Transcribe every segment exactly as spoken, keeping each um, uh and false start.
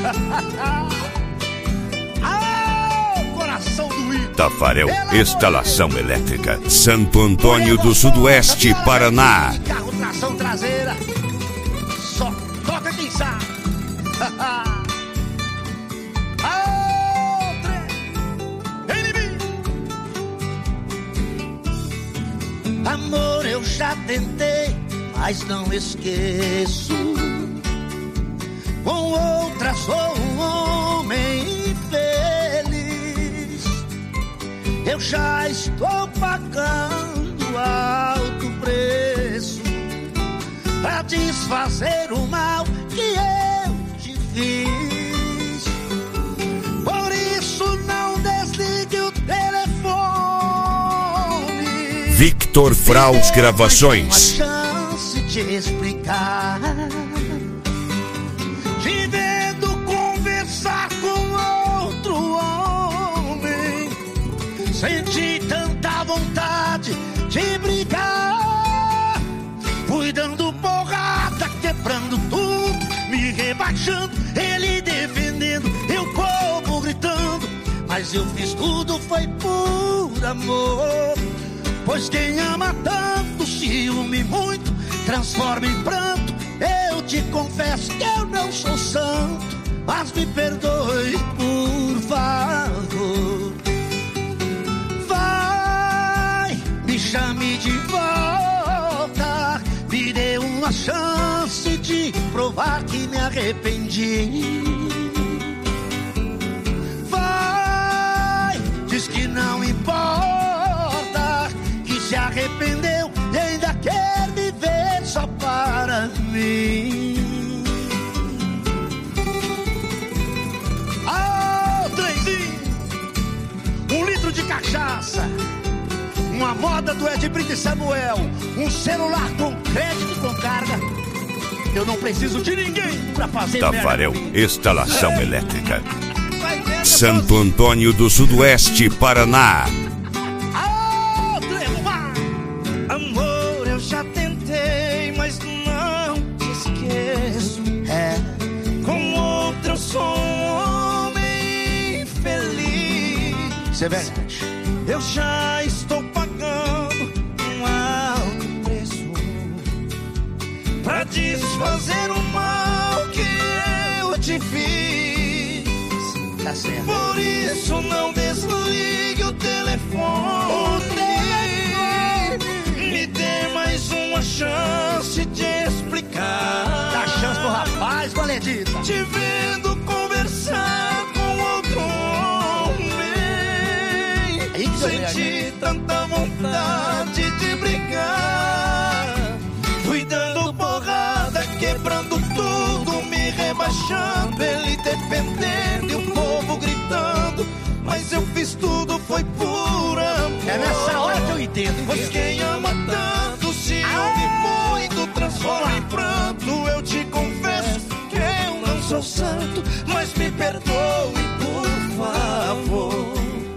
Ah, coração doído. Tafarel Instalação Elétrica, Santo Antônio do Sudoeste, Paraná. Carro tração traseira, só toca quem sabe. Amor, eu já tentei, mas não esqueço. Com outra sou um homem infeliz. Eu já estou pagando alto preço pra desfazer o mal que eu te fiz. Por isso não desligue o telefone. Victor Fraus Gravações. Uma chance de explicar. Te vendo conversar com outro homem, senti tanta vontade de brigar. Fui dando porrada, quebrando tudo, me rebaixando, ele defendendo, eu como gritando. Mas eu fiz tudo, foi por amor. Pois quem ama tanto, ciúme muito, transforma em pranto. Eu te confesso que eu não sou santo, mas me perdoe, por favor. Vai, me chame de volta, me dê uma chance de provar que me arrependi. Vai, diz que não importa, se arrependeu e ainda quer viver só para mim. Ah, trenzinho, um litro de cachaça, uma moda do Ed Brito e Samuel, um celular com crédito e com carga. Eu não preciso de ninguém pra fazer Tafarel Instalação Elétrica, Santo Antônio do Sudoeste, Paraná. Amor, eu já tentei, mas não te esqueço. É. Com outra eu sou um homem infeliz. Isso é verdade. Eu já estou pagando um alto preço pra desfazer o mal que eu te fiz. Tá certo. Por isso não desligue o telefone. O Me dê mais uma chance de explicar. Dá chance pro rapaz, Valedita. Te vendo conversar com outro homem, senti tanta vontade de brigar. Fui dando porrada, quebrando tudo, me rebaixando, ele defendendo e o povo gritando. Mas eu fiz tudo, foi por amor. É nessa hora que eu entendo. Pois quem ama tanto, ciúme muito, transforma em pranto. Eu te confesso que eu não sou santo, mas me perdoe, por favor.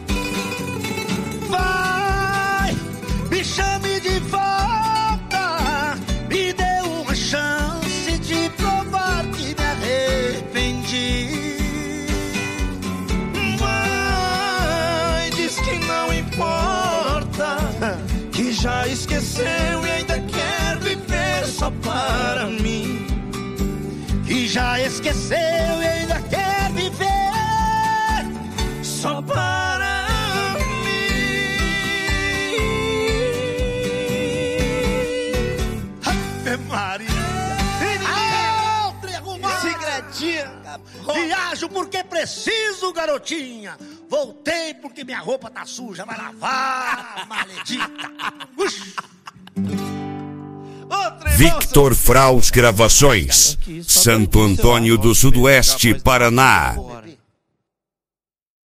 Vai, me chame de volta, me dê uma chance de provar que me arrependi. Não importa, que já esqueceu e ainda quer viver só para mim. Que já esqueceu e ainda quer viver só para mim. Ave Maria. Ah, segredinha. Viajo porque preciso, garotinha. Voltei porque minha roupa tá suja. Vai lavar, maledita. Victor Fraus Gravações, Santo Antônio do Sudoeste, Paraná.